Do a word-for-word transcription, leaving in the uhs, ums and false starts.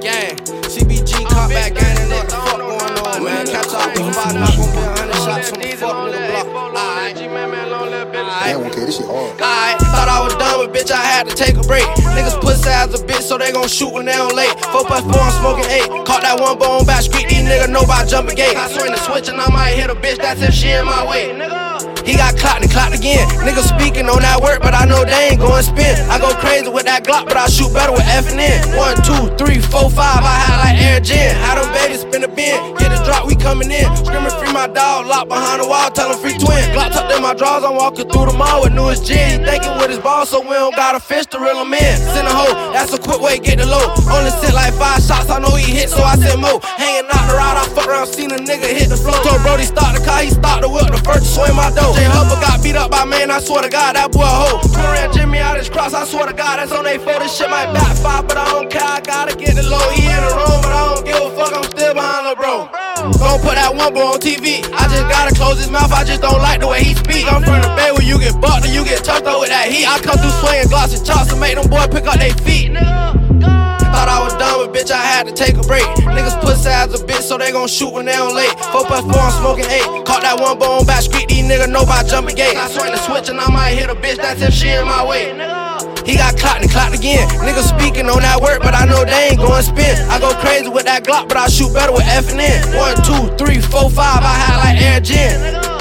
gang. C B G caught back gang, and what the fuck going on, man? Catch all these five, not gonna be a hundred shots on the fuck nigga block. Alright. Damn, okay, this shit hard. Alright, thought I was done, but bitch, I had to take a break. Niggas pussy as a bitch, so they gon' shoot when they on late. Four plus four, I'm smoking eight. Caught that one bone back street, these niggas know about jumping gate. I swing the switch and I might hit a bitch, that's if she in my way. He got clocked and clocked again. Niggas speaking on that work, but I know they ain't gon' spin. I go crazy with that Glock, but I shoot better with F and N. One, two, three, four, five, I had like Air Gen. Had them babies spin the bin, get the drop, we coming in. Screaming free my dog, locked behind the wall, tell him free twin. Glock tucked in my drawers, I'm walking through the mall with newest gin. He thinking with his balls, so we don't got a fish to reel him in. Send a hoe, that's a quick way, get the low. Only sent like five shots, I know he hit, so I said mo. Hanging out the ride, I fuck around, seen a nigga hit the floor. Told Brody start the car, he stopped the whip, the first to swing my dough. J Hubba got beat up by man, I swear to God, that boy a hoe. Ran Jimmy out his cross, I swear to God, that's on they four. This shit might backfire, but I don't care, I gotta get the low. He in the room, but I don't give a fuck, I'm still behind the bro. Gon' put that one boy on T V. I just gotta close his mouth, I just don't like the way he speak. I'm from the Bay where you get bucked and you get touched up with that heat. I come through swinging gloss and chops and make them boys pick up they feet. Thought I was done, but bitch, I had to take a break. Niggas pussy as a bitch, so they gon' shoot when they on late. Four plus four, I'm smoking eight. Caught that one bone back street, these niggas know about jumping gate. I swing the switch and I might hit a bitch, that's if she in my way. He got clocked and clocked again. Niggas speaking on that work, but I know they ain't gon' spin. I go crazy with that Glock, but I shoot better with F and N. One, two, three, four, five, I had like Air Gen.